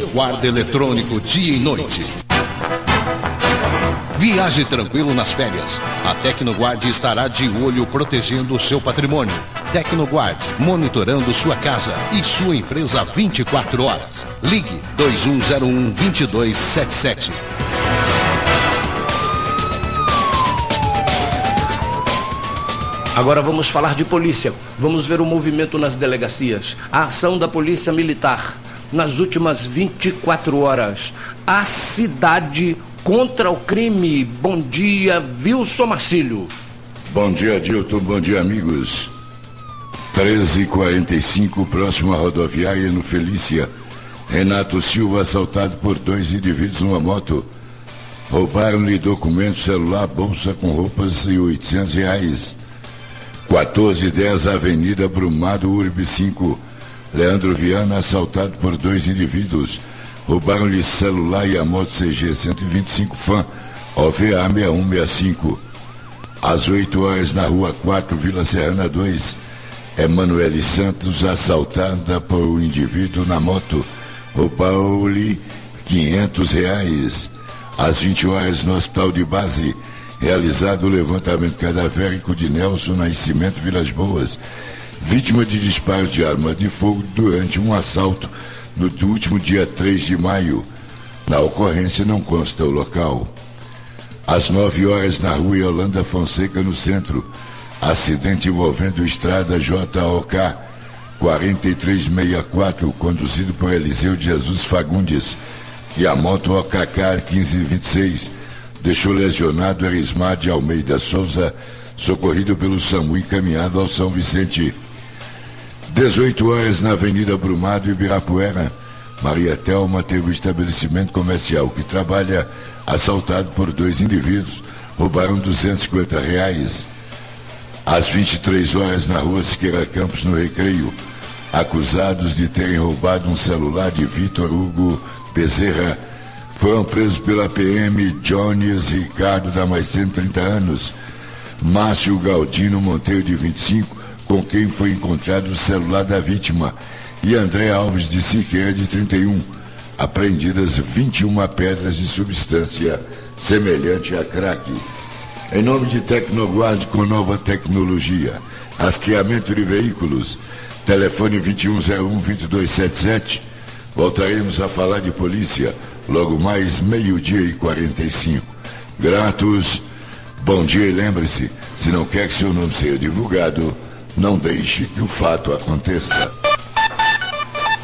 guarda eletrônico dia e noite. Viaje tranquilo nas férias. A Tecnoguard estará de olho protegendo o seu patrimônio. Tecnoguard, monitorando sua casa e sua empresa 24 horas. Ligue 2101-2277. Agora vamos falar de polícia. Vamos ver o movimento nas delegacias. A ação da Polícia Militar. Nas últimas 24 horas. A cidade contra o crime. Bom dia, Wilson Marcílio. Bom dia, Dilton. Bom dia, amigos. 13h45, próximo à rodoviária no Felícia. Renato Silva assaltado por 2 indivíduos numa moto. Roubaram-lhe documento, celular, bolsa com roupas e R$800. 1410, Avenida Brumado, Urbe 5. Leandro Viana assaltado por 2 indivíduos. Roubaram-lhe celular e a moto CG 125 Fan, OVA 6165. Às 8 horas, na Rua 4, Vila Serrana 2, Emanuele Santos, assaltada por um indivíduo na moto. Roubaram-lhe R$500. Às 20 horas, no Hospital de Base, realizado o levantamento cadavérico de Nelson Nascimento Vilas Boas, vítima de disparo de arma de fogo durante um assalto no último dia 3 de maio. Na ocorrência não consta o local. Às 9 horas, na Rua Yolanda Fonseca, no centro, acidente envolvendo estrada JOK 4364, conduzido por Eliseu de Jesus Fagundes, e a moto OKK 1526, deixou lesionado Erismar de Almeida Souza, socorrido pelo SAMU e encaminhado ao São Vicente. 18 horas, na Avenida Brumado, Ibirapuera, Maria Thelma teve um estabelecimento comercial que trabalha assaltado por 2 indivíduos. Roubaram R$250. Às 23 horas, na Rua Siqueira Campos, no Recreio, acusados de terem roubado um celular de Vitor Hugo Bezerra foram presos pela PM Jones Ricardo Damasceno, 30 anos, Márcio Galdino Monteiro, de 25, com quem foi encontrado o celular da vítima, e André Alves de Siqueira, de 31, apreendidas 21 pedras de substância semelhante a crack. Em nome de Tecnoguard, com nova tecnologia, rastreamento de veículos, telefone 2101-2277, voltaremos a falar de polícia logo mais 12h45. Gratos, bom dia, e lembre-se, se não quer que seu nome seja divulgado, não deixe que o fato aconteça.